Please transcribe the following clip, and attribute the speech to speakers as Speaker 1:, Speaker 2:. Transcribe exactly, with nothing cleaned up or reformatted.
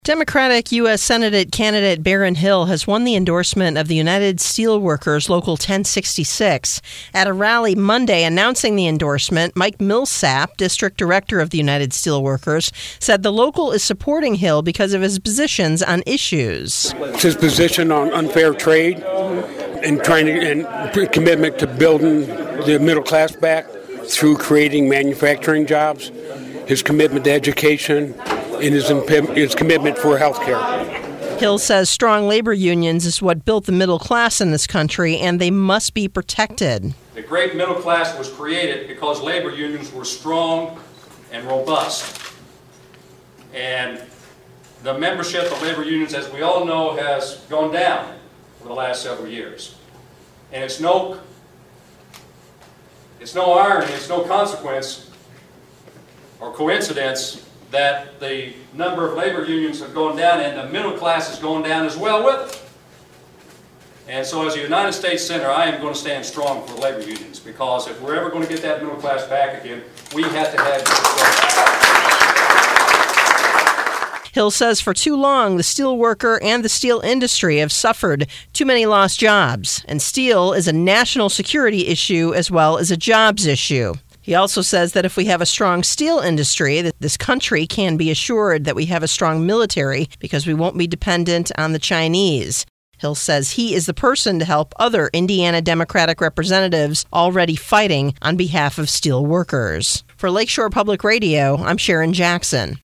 Speaker 1: Democratic U S Senate candidate Baron Hill has won the endorsement of the United Steelworkers Local ten sixty-six. At a rally Monday announcing the endorsement, Mike Millsap, district director of the United Steelworkers, said the local is supporting Hill because of his positions on issues.
Speaker 2: It's his position on unfair trade and trying to and commitment to building the middle class back through creating manufacturing jobs, his commitment to education, and his, his commitment for health care.
Speaker 1: Hill says strong labor unions is what built the middle class in this country, and they must be protected.
Speaker 3: The great middle class was created because labor unions were strong and robust. And the membership of labor unions, as we all know, has gone down over the last several years. And it's no, it's no irony, it's no consequence or coincidence that the number of labor unions have gone down and the middle class has gone down as well with it. And so as a United States Senator, I am going to stand strong for labor unions, because if we're ever going to get that middle class back again, we have to have this.
Speaker 1: Hill says for too long, the steel worker and the steel industry have suffered too many lost jobs, and steel is a national security issue as well as a jobs issue. He also says that if we have a strong steel industry, that this country can be assured that we have a strong military because we won't be dependent on the Chinese. Hill says he is the person to help other Indiana Democratic representatives already fighting on behalf of steel workers. For Lakeshore Public Radio, I'm Sharon Jackson.